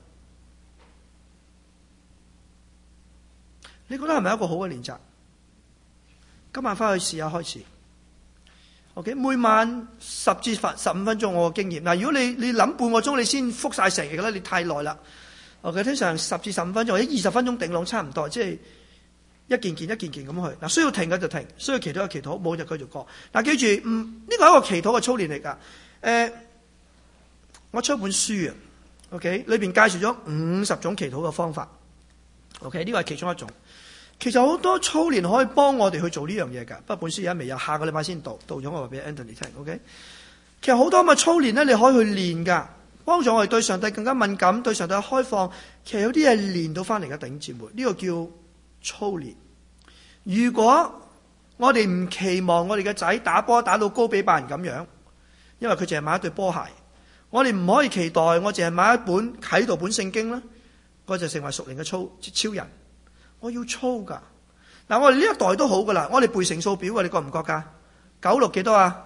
你覺得係咪一個好嘅練習？今晚翻去試下開始。OK， 每晚10至15分鐘我嘅經驗。嗱，如果你諗半個鐘你先覆晒成嘅咧，你太耐啦。OK， 通常10至15分鐘或者20分鐘頂籠差唔多，即係一件件咁去。嗱，需要停嘅就停，需要祈禱就祈禱，冇就繼續過。嗱，記住，呢個係一個祈禱嘅操練嚟㗎。我出一本書啊 ，OK， 裏邊介紹咗50種祈禱嘅方法 ，OK， 呢個係其中一種。其實好多操練可以幫我哋去做呢樣嘢㗎。不過本書而家未有，下個禮拜先到咗我話俾 Anthony 聽 ，OK。其實好多咁嘅操練咧，你可以去練㗎，幫助我哋對上帝更加敏感，對上帝開放。其實有啲嘢練到翻嚟嘅，弟兄姊妹，呢個叫操練。如果我哋唔期望我哋嘅仔打波打到高比拜仁咁樣，因為佢淨係買一對波鞋。我哋唔可以期待我淨係買一本啟導本聖經啦，我就成為屬靈嘅超人。我要操㗎。嗱，我哋呢一代都好㗎啦，我哋背乘數表㗎，你覺唔覺㗎？96幾多啊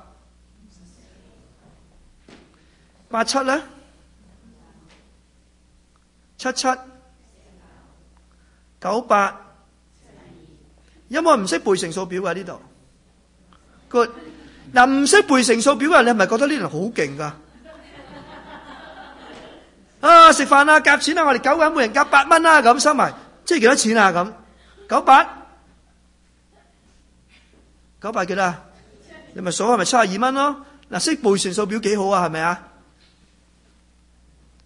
？87咧？77 98，有冇人唔識背乘數表㗎呢度 ？Good。嗱，唔識背乘數表嘅，你係咪覺得呢人好勁㗎？啊！食飯啊，夾錢啊，我哋9個人每人夾8蚊啦，咁收埋，即係幾多錢啊？咁98幾多啊？你咪數係咪72蚊咯？嗱，識背乘數表幾好啊？係咪啊？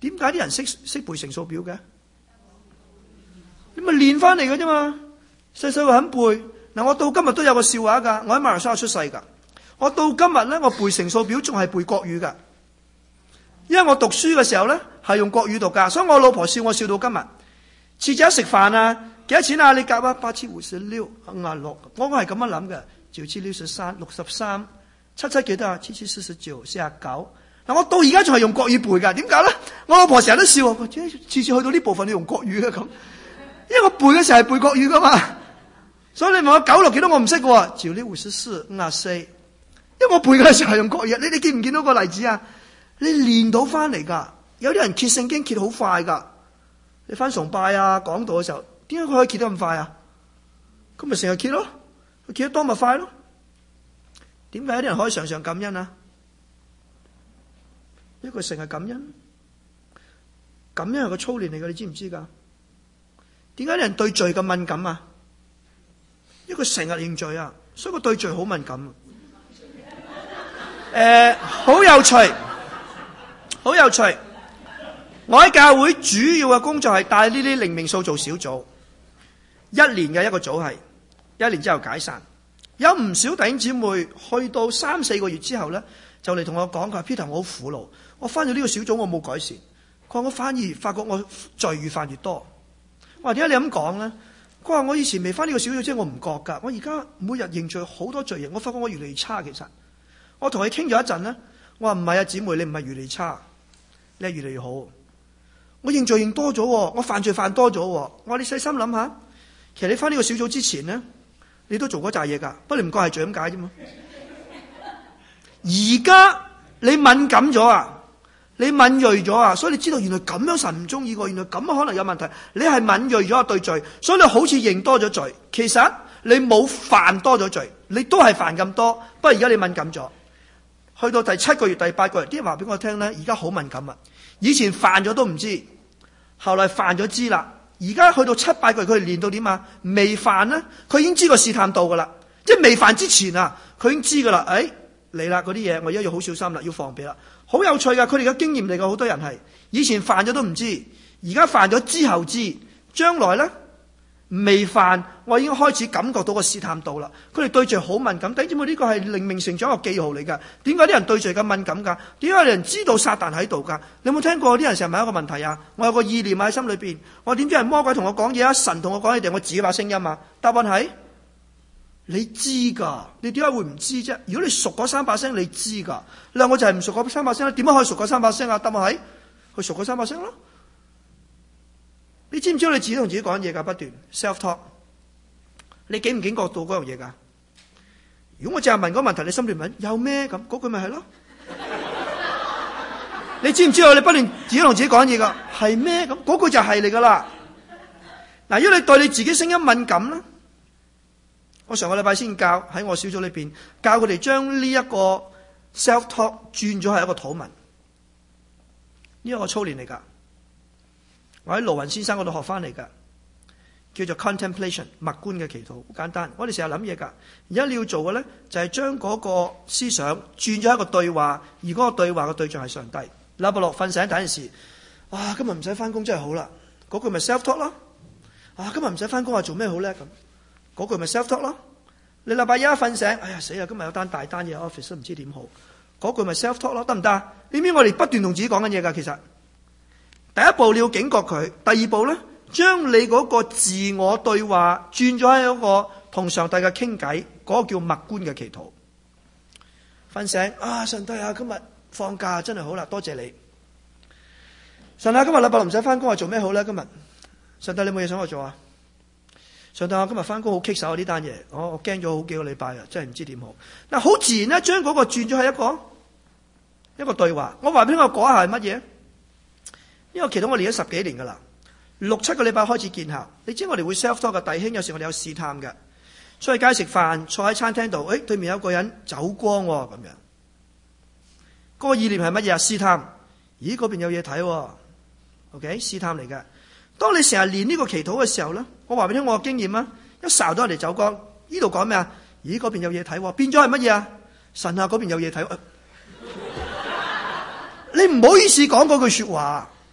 點解啲人識背乘數表嘅？你咪練翻嚟嘅啫嘛。細細個肯背。嗱，我到今日都有個笑話㗎。我喺馬來西亞出世㗎。我到今日咧，我背乘數表仲係背國語㗎。因為我讀書嘅時候咧係用國語讀㗎，所以我老婆笑我笑到今日。次次一食飯啊，幾多錢啊？你夾啊，8756 56，我係咁樣諗嘅。9763 63 77幾多啊？7749 49。嗱，我到而家仲係用國語背㗎。點解咧？我老婆成日都笑我，次次去到呢部分你用國語嘅咁。因為我背嘅時候係背國語㗎嘛。所以你問我96幾多我唔識嘅喎，9654 54。因為我背嘅時候係用國語。你見唔見到個例子啊？你練到翻嚟㗎。有啲人揭聖經揭好快㗎。你翻崇拜啊講道嘅時候，點解佢可以揭得咁快啊？咁咪成日揭咯，佢揭得多咪快咯。點解有啲人可以常常感恩啊？一個成日感恩，感恩係個操練嚟㗎，你知唔知㗎？點解啲人對罪咁敏感啊？一個成日認罪啊，所以佢對罪好敏感。好有趣，好有趣。我喺教會主要嘅工作係帶呢啲靈命塑造小組，1年嘅一個組係1年之後解散。有唔少弟兄姊妹去到3-4個月之後咧，就嚟同我講，佢話 Peter 我好苦惱，我翻咗呢個小組我冇改善，佢話我反而發覺我罪越犯越多。我話點解你咁講咧？佢話我以前未翻呢個小組之後我唔覺㗎，我而家每日認罪好多罪人，我發覺我越嚟越差。其實我同佢傾咗一陣咧，我話唔係啊，姊妹，你唔係越嚟越差，你係越嚟越好。我認罪認多咗，我犯罪犯多咗。我話你細心諗下，其實你翻呢個小組之前咧，你都做過扎嘢㗎，不過你唔覺係罪咁解啫嘛。而家你敏感咗啊，你敏銳咗啊，所以你知道原來咁樣神唔中意喎，原來咁樣可能有問題。你係敏銳咗啊對罪，所以你好似認多咗罪，其實你冇犯多咗罪，你都係犯咁多。不過而家你敏感咗，去到第7個月、第8個月，啲人話俾我聽咧，而家好敏感啊。以前犯咗都唔知，後來犯咗知啦。而家去到7、8個月，佢哋練到點啊？未犯呢，佢已經知個試探度噶啦。即係未犯之前啊，佢已經知噶啦。嚟啦，嗰啲嘢我而家要好小心啦，要防備啦。好有趣噶，佢哋嘅經驗嚟噶，好多人係以前犯咗都唔知，而家犯咗之後知，將來呢，未犯，我已經開始感覺到個試探度啦。佢哋對罪好敏感，弟兄姊妹，呢個係靈命成長一個記號嚟噶。點解啲人對罪咁敏感噶？點解有人知道撒旦喺度噶？你有冇聽過啲人成日問一個問題啊？我有個意念喺心裏邊，我點知係魔鬼同我講嘢啊？神同我講嘢定我自己把聲音啊？答案係你知噶，你點解會唔知啫？如果你熟嗰3把聲，你知噶。嗱，我就係唔熟嗰3把聲啦。點樣可以熟嗰3把聲啊？答案係去熟嗰3把聲咯。你知唔知道你自己同自己講嘢噶？不斷 self talk， 你警唔警覺到嗰樣嘢噶？如果我淨係問嗰個問題，你心裏問有咩咁？嗰句咪係咯。你知唔知道你不斷自己同自己講嘢噶？係咩咁？嗰句就係嚟噶啦。嗱，如果你對你自己聲音敏感啦，我上個禮拜先教喺我小組裏邊教佢哋將呢一個 self talk 轉咗係一個禱文，呢一個操練嚟噶。我喺盧雲先生嗰度學翻嚟噶，叫做 contemplation 默觀嘅祈禱，好簡單。我哋成日諗嘢噶，而家你要做嘅咧就係將嗰個思想轉咗一個對話，而嗰個對話嘅對象係上帝。禮拜六瞓醒第一件事，啊今日唔使翻工真係好啦，嗰句咪 self talk 咯。啊今日唔使翻工啊做咩好咧咁，嗰句咪 self talk 咯。你禮拜一瞓醒，哎呀死啊今日有單大單嘢 office 都唔知點好，嗰句咪 self talk 咯，得唔得啊？你知唔知我哋不斷同自己講緊嘢噶？其實第一步你要警覺佢，第二步咧將你嗰個自我對話轉咗喺一個同上帝嘅傾偈，嗰個叫默觀嘅祈禱。瞓醒啊上帝啊今日放假真係好啦，多謝你。神啊今日禮拜六唔使翻工啊，做咩好咧？今日上帝你冇嘢想我做啊？上帝我今日翻工好棘手啊呢單嘢，我驚咗好幾個禮拜啊，真係唔知點好。嗱好自然咧，將嗰個轉咗喺一個對話。我話俾你聽，我嗰下係乜嘢？因為祈禱我練咗10幾年噶啦，6、7個禮拜開始見效。你知我哋會 self talk 嘅弟兄，有時我哋有試探嘅，出去街食飯，坐喺餐廳度，對面有個人走光喎，咁樣。嗰個意念係乜嘢啊？試探。咦，嗰邊有嘢睇喎。OK， 試探嚟嘅。當你成日練呢個祈禱嘅時候咧，我話俾你聽我嘅經驗啊，一睄到人哋走光，呢度講咩啊？咦，嗰邊有嘢睇喎，變咗係乜嘢啊？神啊，嗰邊有嘢睇。你唔好意思講嗰句說話，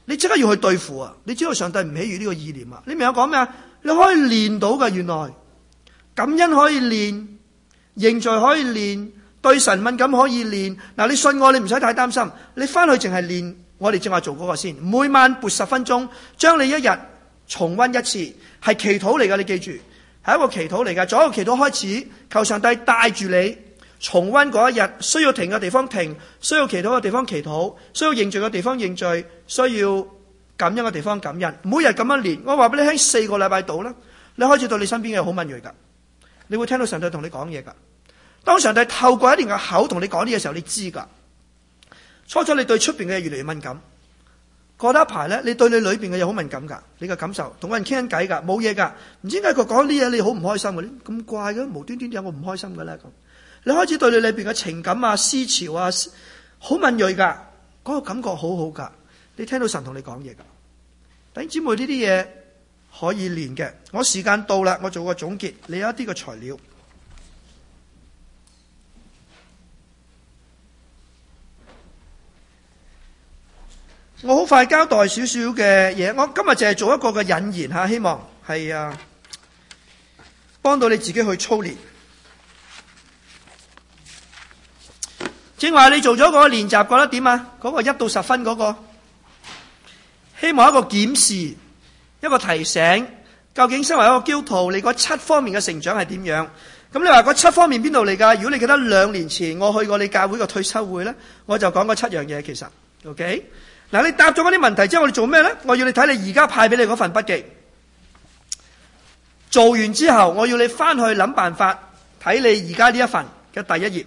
你即刻要去對付啊！你知道上帝唔喜悅呢個意念啊！你明我講咩啊？你可以練到㗎，原來感恩可以練，認罪可以練，對神敏感可以練。嗱，你信我，你唔使太擔心。你翻去淨係練我哋正話做嗰個先。每晚撥10分鐘，將你一日重溫一次，係祈禱嚟㗎。你記住，係一個祈禱嚟㗎。從一個祈禱開始，求上帝帶住你重溫嗰一日，需要停嘅地方停，需要祈禱嘅地方祈禱，需要認罪嘅地方認罪，需要感恩嘅地方感恩。每日咁樣練，我話俾你聽，4個禮拜到啦，你開始對你身邊嘅好敏銳㗎，你會聽到上帝同你講嘢㗎。當上帝透過一段嘅口同你講呢嘅時候，你知㗎。初初你對出邊嘅嘢越嚟越敏感，過得一排咧，你對你裏邊嘅嘢好敏感㗎。你嘅感受，同個人傾緊偈㗎，冇嘢㗎，唔知點解佢講啲嘢你好唔開心嘅，咁怪嘅，無端端有我唔開心嘅咧咁。你開始對你裏邊嘅情感啊、思潮啊，好敏銳㗎，嗰個感覺好好㗎。你聽到神同你講嘢㗎。弟兄姊妹，呢啲嘢可以練嘅。我時間到啦，我做個總結。你有一啲嘅材料，我好快交代少少嘅嘢。我今日淨係做一個嘅引言嚇，希望係幫到你自己去操練。正話你做咗嗰個練習，覺得點啊？嗰個1到10分嗰個，希望一個檢視，一個提醒，究竟身為一個基督徒，你嗰7方面嘅成長係點樣？咁你話嗰7方面邊度嚟㗎？如果你記得2年前我去過你教會個退休會咧，我就講過7樣嘢。其實 OK 嗱，你答咗嗰啲問題之後，我哋做咩咧？我要你睇你而家派俾你嗰份筆記，做完之後，我要你翻去諗辦法睇你而家呢一份嘅第1頁。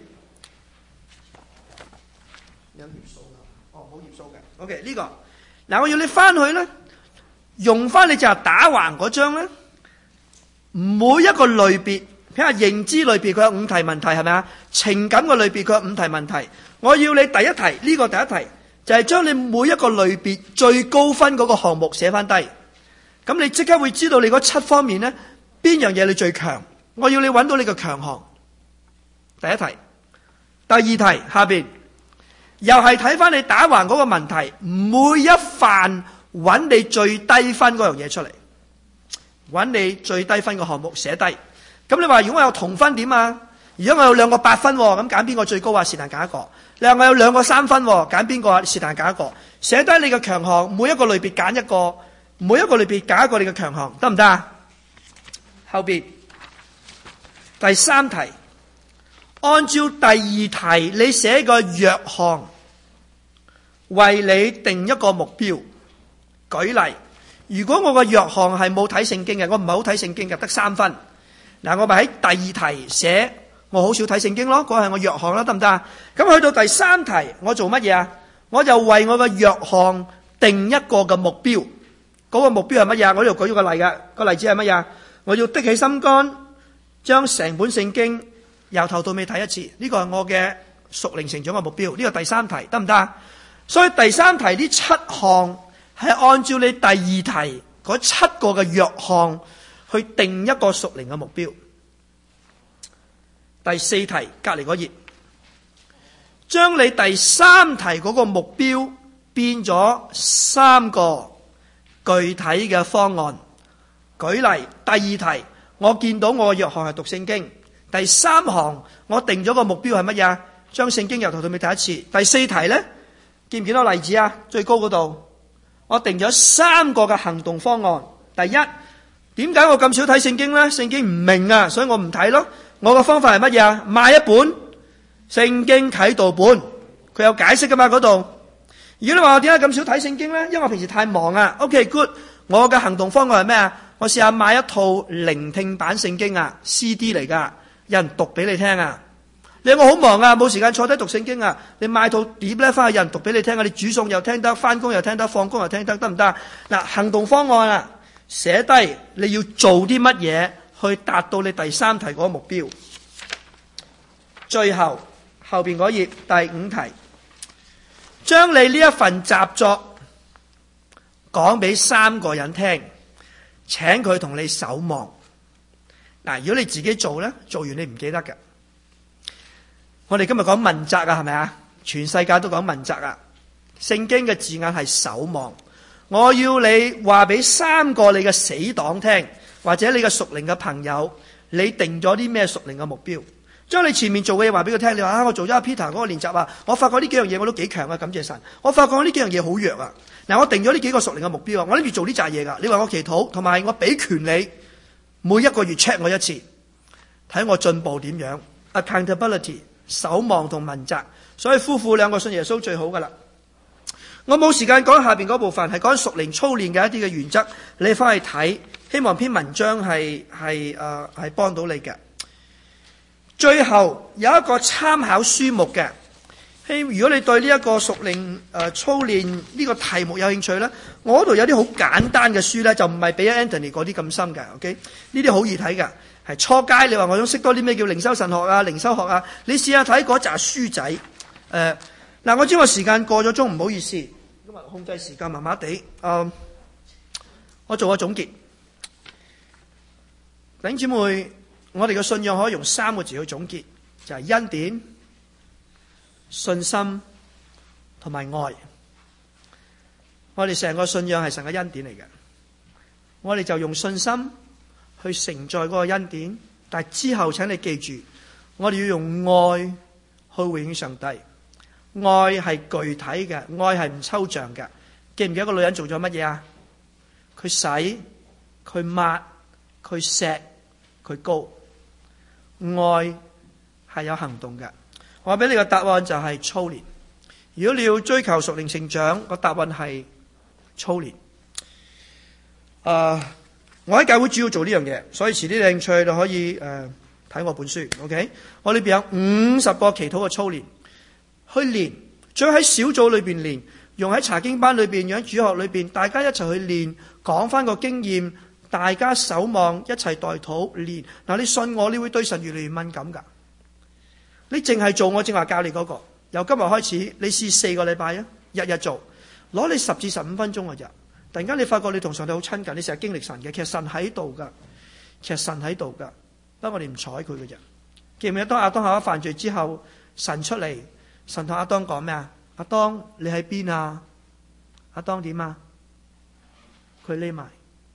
有頁數啦，冇頁數嘅。OK 呢個嗱，我要你翻去咧，用翻你就係打橫嗰張咧，每一個類別，睇下認知類別佢有5題問題係咪啊？情感嘅類別佢有5題問題。我要你第一題呢個第一題就係將你每一個類別最高分嗰個項目寫翻低，咁你即刻會知道你嗰7方面咧邊樣嘢你最強。我要你揾到你嘅強項。第一題，第2題下邊。又係睇翻你打橫嗰個問題，每一範揾你最低分嗰樣嘢出嚟，揾你最低分嘅項目寫低。咁你話如果我有同分點啊？如果我有2個8分，咁揀邊個最高啊？是但揀一個。你話我有2個3分，揀邊個啊？是但揀一個。寫低你嘅強項，每一個類別揀一個，每一個類別揀一個你嘅強項，得唔得啊？後邊第3題。按照第2題，你寫個弱項，為你定一個目標。舉例，如果我個弱項係冇睇聖經嘅，我唔係好睇聖經嘅，得3分。嗱，我咪喺第2題寫我好少睇聖經咯，嗰係我弱項啦，得唔得啊？咁去到第3題，我做乜嘢啊？我就為我個弱項定一個嘅目標。嗰個目標係乜嘢？我呢度舉咗個例嘅，個例子係乜嘢？我要的起心肝，將成本聖經由頭到尾睇一次，呢個係我嘅屬靈成長嘅目標。呢個第3題得唔得啊？所以第3題呢7項係按照你第2題嗰7個嘅弱項去定一個屬靈嘅目標。第4題隔離嗰頁，將你第3題嗰個目標變咗3個具體嘅方案。舉例，第2題我見到我嘅弱項係讀聖經。第3項我定咗個目標係乜嘢？將聖經由頭到尾睇一次。第4題呢，見唔見到例子啊？最高嗰度我定咗3個嘅行動方案。第一，點解我咁少睇聖經呢？聖經唔明啊，所以我唔睇咯。我嘅方法係乜嘢啊？買一本聖經啟導本，佢有解釋噶嘛嗰度。如果你話我點解咁少睇聖經呢？因為我平時太忙啊。OK good，我嘅行動方案係咩啊？我試下買一套聆聽版聖經啊 ，CD 嚟噶。有人讀俾你聽啊！你話我好忙啊，冇時間坐低讀聖經啊！你買套碟咧，翻去有人讀俾你聽啊！你煮餸又聽得，翻工又聽得，放工又聽得，得唔得？嗱，行動方案啊，寫低你要做啲乜嘢去達到你第3題嗰個目標。最後邊嗰頁第5題，將你呢一份習作講俾3個人聽，請佢同你守望。嗱，如果你自己做咧，做完你唔記得嘅。我哋今日講問責啊，係咪啊？全世界都講問責啊。聖經嘅字眼係守望， 我要你話俾3個你嘅死黨聽，或者你嘅屬靈嘅朋友，你定咗啲咩屬靈嘅目標？將你前面做嘅嘢話俾佢聽。你話我做咗阿 Peter 嗰個練習啊，我發覺呢幾樣嘢我都幾強啊，感謝神。我發覺呢幾樣嘢好弱啊。嗱，我定咗呢幾個屬靈嘅目標啊，我諗住做呢扎嘢噶。你話我祈禱，同埋我俾權你每1個月 check 我一次，睇我進步點樣。Accountability 守望同問責，所以夫婦2個信耶穌最好噶啦。我冇時間講下邊嗰部分，係講屬靈操練嘅一啲嘅原則，你翻去睇，希望篇文章係幫到你嘅。最後有一個參考書目嘅，如果你對呢一個屬靈操練呢個題目有興趣咧，我嗰度有啲好簡單嘅書咧，就唔係俾 Anthony 嗰啲咁深嘅。OK， 呢啲好易睇嘅，係初階。你話我想識多啲咩叫靈修神學啊、靈修學啊，你試下睇嗰紮書仔。嗱，我知我時間過咗鐘，唔好意思，今日控制時間麻麻地。我做個總結，弟兄姊妹，我哋嘅信仰可以用3個字去總結，就係恩典、信心同埋愛。我哋成個信仰係神嘅恩典嚟嘅，我哋就用信心去承載嗰個恩典，但係之後請你記住，我哋要用愛去回應上帝。愛係具體嘅，愛係唔抽象嘅。記唔記得個女人做咗乜嘢啊？佢洗、佢抹、佢錫、佢膏。愛係有行動嘅。我俾你個答案就係操練。如果你要追求屬靈成長，個答案係操練。我喺教會主要做呢樣嘢，所以遲啲有興趣就可以睇我本書。OK， 我裏邊有50個祈禱嘅操練去練，最好喺小組裏邊練，用喺查經班裏邊，用喺主學裏邊，大家一齊去練，講翻個經驗。大家守望，一齊代禱練。嗱，你信我，你會對神越嚟越敏感噶。你淨係做我正話教你嗰個，由今日開始，你試4個禮拜啊，日日做，攞你10至15分鐘嘅啫。突然間你發覺你同上帝好親近，你成日經歷神嘅，其實神喺度噶，不過我哋唔睬佢嘅啫。記唔記得當亞當夏娃犯罪之後，神出嚟，神同亞當講咩啊？亞當你喺邊啊？亞當點啊？佢匿埋。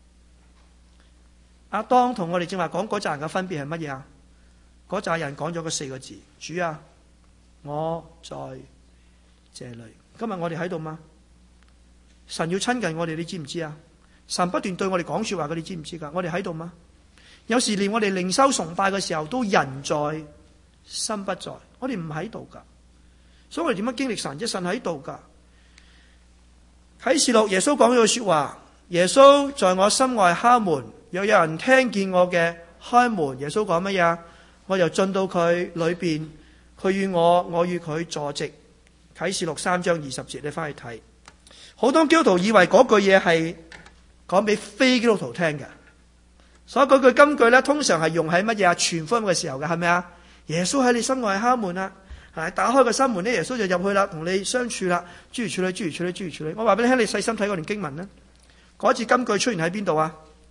亞當同我哋正話講嗰扎人嘅分別係乜嘢啊？嗰扎人講咗個4個字：主啊，我在這裏。今日我哋喺度嗎？神要親近我哋，你知唔知啊？神不斷對我哋講說話嘅，你知唔知噶？我哋喺度嗎？有時連我哋靈修崇拜嘅時候都人在心不在，我哋唔喺度噶。所以我哋點樣經歷神啫？神喺度噶。啟示錄耶穌講咗句說話：耶穌在我心外敲門。若有人聽見我嘅開門，耶穌講乜嘢？我就進到佢裏邊，佢與我，我與佢坐席。啟示錄3章20節，你翻去睇。好多基督徒以為嗰句嘢係講俾非基督徒聽嘅，所以嗰句金句咧，通常係用喺乜嘢啊？傳福音嘅時候嘅，係咪啊？耶穌喺你心外敲門啦，打開個心門咧，耶穌就入去啦，同你相處啦，諸如此類，諸如此類，諸如此類。我話俾你聽，你細心睇嗰段經文咧，嗰字金句出現喺邊度啊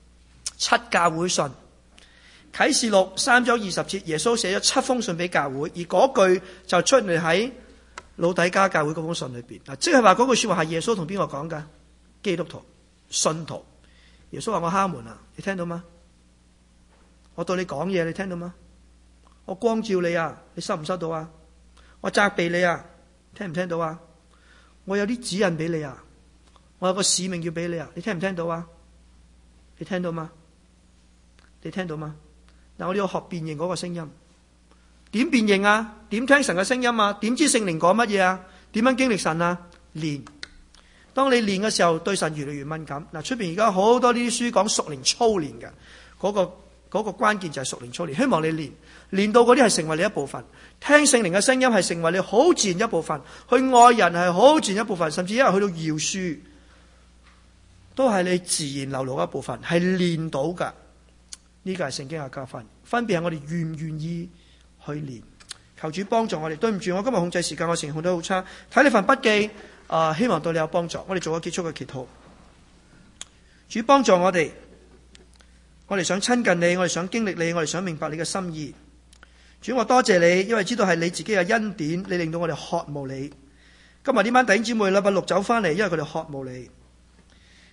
？7教會信，啟示錄3章20節，耶穌寫咗7封信俾教會，而嗰句就出現喺老底嘉教會嗰封信裏邊。即係話嗰句說話係耶穌同邊個講噶？基督徒、信徒。耶穌話：我敲門啊，你聽到嗎？我對你講嘢，你聽到嗎？我光照你啊，你收唔收到啊？我責備你啊，聽唔聽到啊？我有啲指引俾你啊，我有個使命要俾你啊，你聽唔聽到啊？你聽到嗎？你聽到嗎？嗱，我哋要學辨認嗰個聲音。點辨認啊？點聽神嘅聲音啊？點知聖靈講乜嘢啊？點樣經歷神啊？練。當你練嘅時候，對神越嚟越敏感。嗱，出邊而家好多呢啲書講屬靈操練嘅，嗰個關鍵就係屬靈操練。希望你練到嗰啲係成為你一部分。聽聖靈嘅聲音係成為你好自然一部分。去愛人係好自然一部分，甚至一日去到饒恕，都係你自然流露一部分，係練到噶。呢個係聖經嘅教訓，分別係我哋願唔願意去練。求主幫助我哋。對唔住，我今日控制時間，我情況都好差。睇你份筆記，希望對你有幫助。我哋做個結束嘅祈禱。主幫助我哋，我哋想親近你，我哋想經歷你，我哋想明白你嘅心意。主，我多謝你，因為知道係你自己嘅恩典，你令到我哋渴慕你。今日呢班弟兄姊妹禮拜6走翻嚟，因為佢哋渴慕你。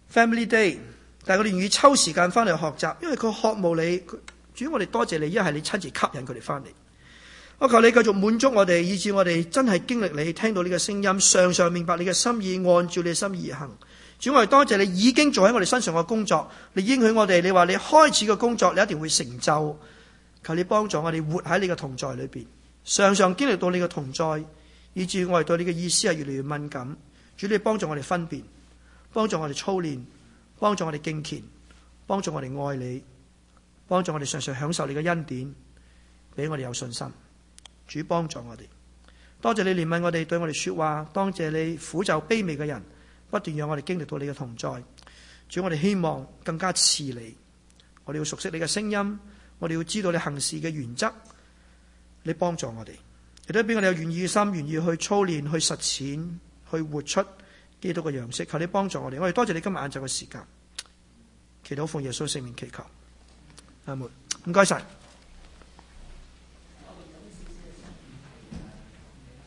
Family Day， 但係佢哋願意抽時間翻嚟學習，因為佢渴慕你。主，我哋多謝你，一係你親自吸引佢哋翻嚟。我求你繼續滿足我哋，以致我哋真係經歷你，聽到你嘅聲音，常常明白你嘅心意，按照你嘅心意而行。主，我哋多謝你已經做喺我哋身上嘅工作，你應許我哋，你話你開始嘅工作你一定會成就。求你幫助我哋活喺你嘅同在裏邊，常常經歷到你嘅同在，以致我哋對你嘅意思係越嚟越敏感。主，你幫助我哋分辨，幫助我哋操練，幫助我哋敬虔，幫助我哋愛你，幫助我哋常常享受你嘅恩典，俾我哋有信心。主，幫助我哋，多謝你憐憫我哋，對我哋說話，多謝你苦就卑微嘅人，不斷讓我哋經歷到你嘅同在。主，我哋希望更加似你，我哋要熟悉你嘅聲音，我哋要知道你行事嘅原則。你幫助我哋，亦都俾我哋有願意嘅心，願意去操練、去實踐、去活出基督嘅樣式。求你幫助我哋，我哋多謝你今日晏晝嘅時間，祈禱奉耶穌聖名祈求，阿門。唔該晒。